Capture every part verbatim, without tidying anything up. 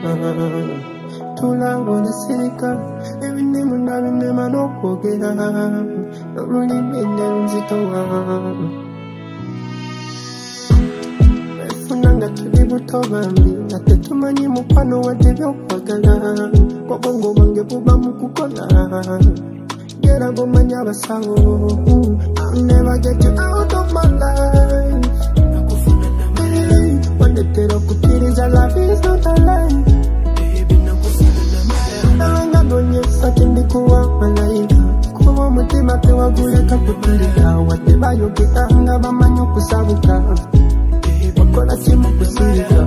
Tula wana sirika ebine muna bine manokogera Noluni mene nzitowa Efunanga tuli buto bambi Nate tumanyi mukwano wadde byokwagala Wabongo bange buba mukukola Gera bomanya basawo I'll never get you out of my life Wandetero kukiriza love is not a lie Nalanga nonyesa tindikuwa malaika Kuwa mutima tewa guleka kutulika Wate bayokita nga bamanyo kusabuka Wakola simu kusirika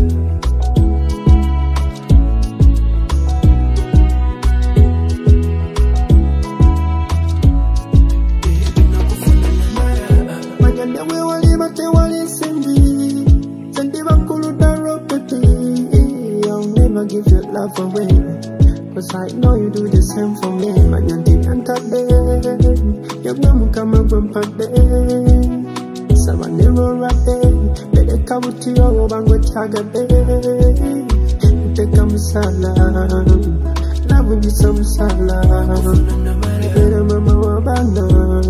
Manyandewe wali bate wali sendi Sendi bakulu daro peti I'll never give your love away Cause I know you do the same for me Manyanti antade Yagnamu kama bampade Sabanero rate Bede kabuti yo bango chagade Uteka msala Labu jisa msala Bede mama wabana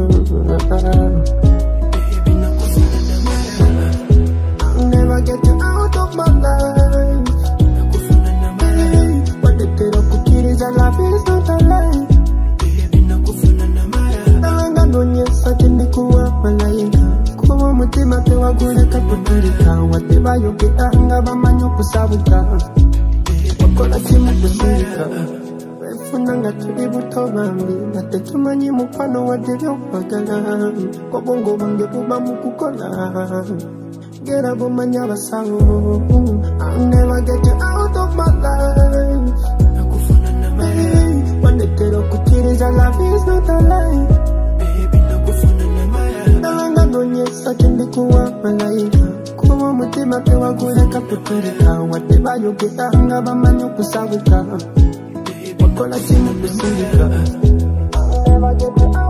I'll never get you out of my life Wandetero kukiriza love is not a lie Nalanga nonyesa tindikuwa malaika Kuwa mutima tewa guleka kutulika Wate bayokita nga bamanyo kusabuka Wakola simu kusirika Efunanga tuli buto bambi Nate tumanyi mukwano wadde byokwagala Wabongo bange buba mukukola Gera bomanya basawo I'll never get you out of my life Wandetero kukiriza love is not a lie Nalanga nonyesa tindikuwa malaika Kuwa mutima tewa guleka kutulika Wate bayokita nga bamanyo kusabuka Wakola simu kusirika I'll never get you out